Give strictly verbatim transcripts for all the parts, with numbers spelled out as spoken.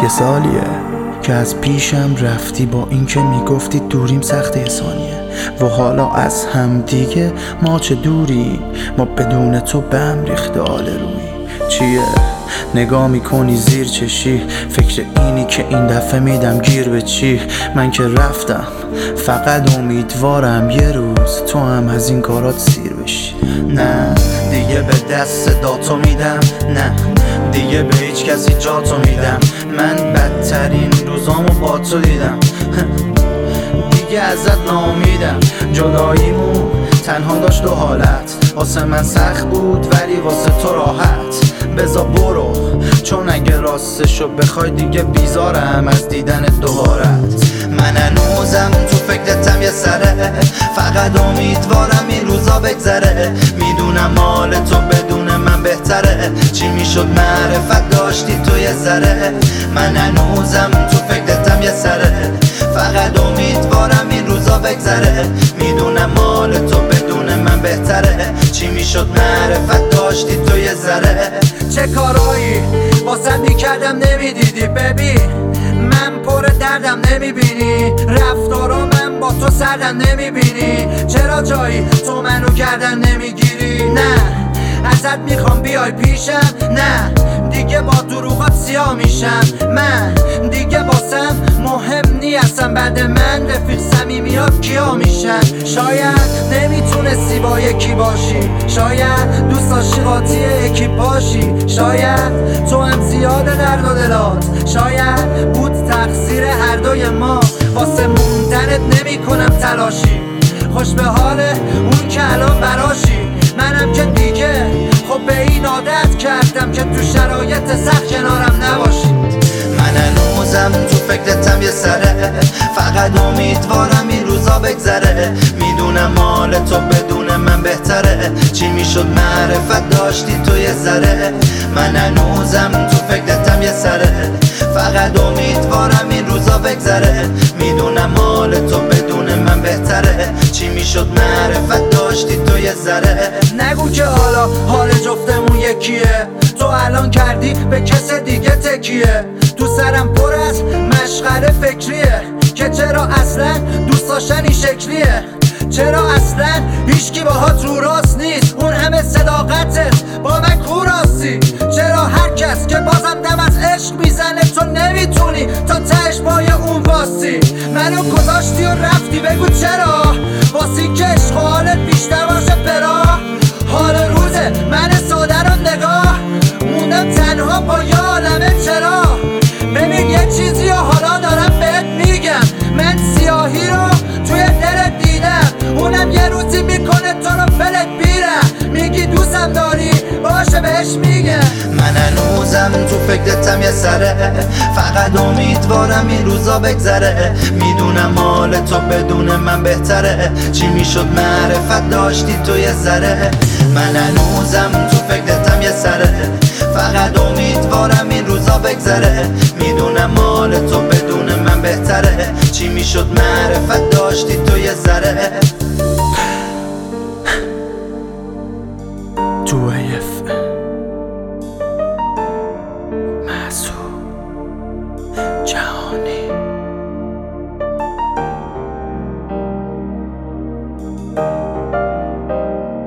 یه سالیه که از پیشم رفتی، با اینکه میگفتی دوریم سخته ثانیه و حالا از هم دیگه ما چه دوری، ما بدون تو به هم ریخته آل روی. چیه نگاه میکنی زیر چشی، فکر اینی که این دفعه میدم گیر به چی؟ من که رفتم فقط امیدوارم یه روز تو هم از این کارات سیر بشی. نه دیگه به دست صداتو میدم، نه دیگه به هیچ کسی جاتو میدم. من بدترین روزامو با تو دیدم، دیگه ازت ناامیدم. جداییمون تنها داشت دو حالت، واسه من سخت بود ولی واسه تو راحت. بزا برو چون اگه راستشو بخوای دیگه بیزارم از دیدن دوبارت. من هنوزم تو فکرتم یه سره، فقط امیدوارم این روزا بگذره. میدونم مال تو بدون من بهتره، چی میشد معرفت داشتی تو یه ذره. من هنوزم تو فکرتم یه سره، فقط امیدوارم این روزا بگذره. میدونم مال تو بدون من بهتره، چی میشد معرفت داشتی تو یه ذره. چه کارایی واسه میکردم نمیدیدی ببین، من پر دردم نمیبینی، رفتارا من با تو سردم نمیبینی. چرا جایی تو منو گردن نمیگیری؟ نه ازت میخوام بیای پیشم، نه دیگه با دروغات سیاه میشم. من دیگه واسم مهم نیستم، بعد من رفیق صمیمیات کیا میشن. شاید نمیتونستی با یکی باشی، شاید دوست داشتی قاطی یکی باشی، شاید تو هم زیاده درد و دلات، شاید بود تقصیر هر دوی ما. واسه موندنت نمی کنم تلاشی، خوش به حال اون که الان براشی. منم که دیگه خب به این عادت کردم که تو شرایط سخت کنارم نباشی. من هنوزم تو فکرتم یه سره، فقط امیدوارم این روزا بگذره. میدونم مال تو بدون من بهتره، چی میشد معرفت داشتی تو یه ذره. من هنوزم تو فکرتم یه سره، فقط امیدوارم این روزا بگذره. میدونم مال تو بدون من بهتره، چی میشد معرفت داشتی تو یه ذره. نگو که حالا حال جفتمون یکیه، تو الان کردی به کس دیگه تکیه. تو سرم پر از مشغله فکریه که چرا اصلا دوست داشتن این شکلیه، چرا اصلا هیچکی باهات رو راست نیست، اون همه صداقتت با من کوراستی. چرا هر کس که بازم دم از عشق میزنه تو نمیتونی تا تهش پای اون واستی. منو گذاشتی و رفتی، بگو چرا؟ واسی که عشق و حالت بیشتر باشه برا. حال روزه من ساده رو نگاه موندم تنها با یه عالمه چرا. ببین یه چیزی و حالا دارم بهت میگم، من سیاهی رو توی دلت دیدم، اونم یه روزی میکنه تو رو فلت بیرم. میگی دوستم داری باشه بهش میگم. من هنوزم تو فکرتم یه سره، فقط امیدوارم این روزا بگذره. میدونم مال تو بدون من بهتره، چی میشد معرفت داشتی تو یه ذره. من هنوزم تو فکرتم یه سره، فقط امیدوارم این روزا بگذره. میدونم مال تو بدون من بهتره، چی میشد معرفت داشتی تو یه ذره. تو ایف محسوب جهانی.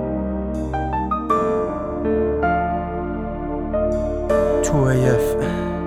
تو ایف